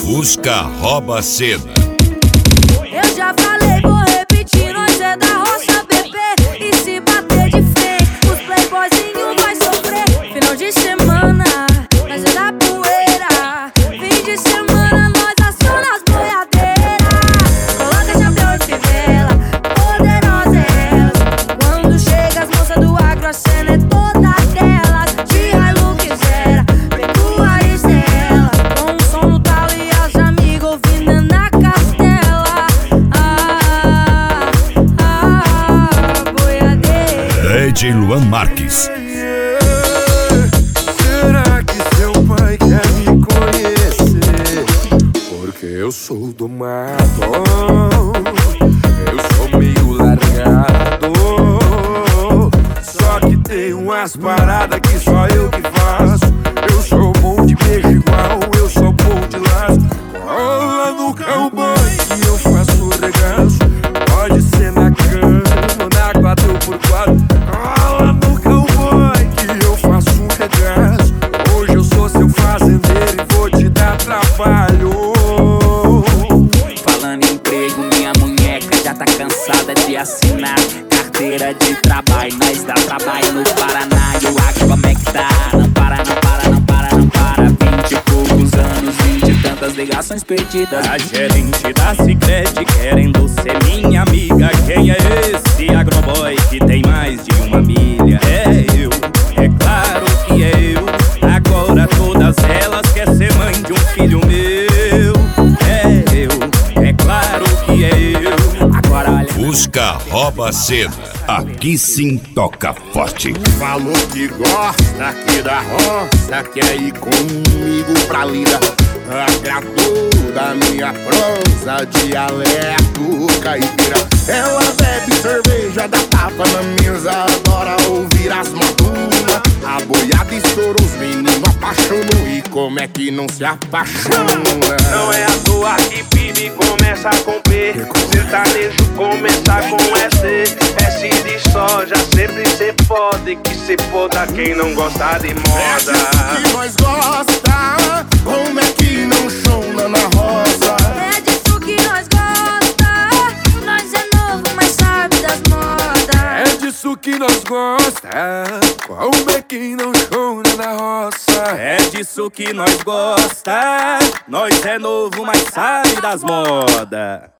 Fusca rouba a cena. Eu já falei, vou repetir, nós é da roça, bebê. E se bater de frente, os playboyzinhos vai sofrer. Final de semana, nós é da poeira. Fim de semana, nós aciona as boiadeiras. Coloca chapéu e fivela, poderosa é elas. Quando chega as moças do agro, a cena é toda delas. De Hilux era, pecuarista é ela. Com um som no talo e as amigas ouvindo na castela. Boiadeira. DJ Luan Marques. Será que seu pai quer me conhecer? Porque eu sou do mato, eu sou meio largado. Só que tem umas paradas que só eu que faço. Eu sou bom de beijo igual, eu sou bom de laço. Cola no cowboy que eu faço regaço. Pode ser na cama, na 4x4. Cola no cowboy que eu faço um regaço. Hoje eu sou seu fazendeiro e vou te dar trabalho. Falando em emprego, minha munheca já tá cansada de assinar carteira de trabalho. Nós dá trabalho no Paraná e o Acre como é que tá? Não para, não para, não para, não para. 20 e poucos anos, 20 e tantas ligações perdidas. A gerente da Sicredi querendo ser minha amiga. Quem é esse agroboy que tem mais de uma milha? É eu, é claro que é eu. Agora todas elas querem ser mãe de um filho meu. É eu, é claro que é eu. Agora olha, Fusca rouba a cena. Aqui sim toca forte. Falou que gosta aqui da roça, quer ir comigo pra lida. Agradou da minha prosa, dialeto caipira. Ela bebe cerveja, dá tapa na mesa, adora ouvir as madunas. A boiada estourou, os meninos apaixonam. E como é que não se apaixona? Não é à toa que PIB começa com P, sertanejo começa com S. S de soja, sempre cê pode. Que se foda quem não gosta de moda. É disso que nós gosta, como é que não chona na rosa? É disso que nós gosta, nós é novo, mas sabe das modas. É disso que nós gosta, como é que não chona na roça? É disso que nós gosta. Nós é novo, mas sabe das modas.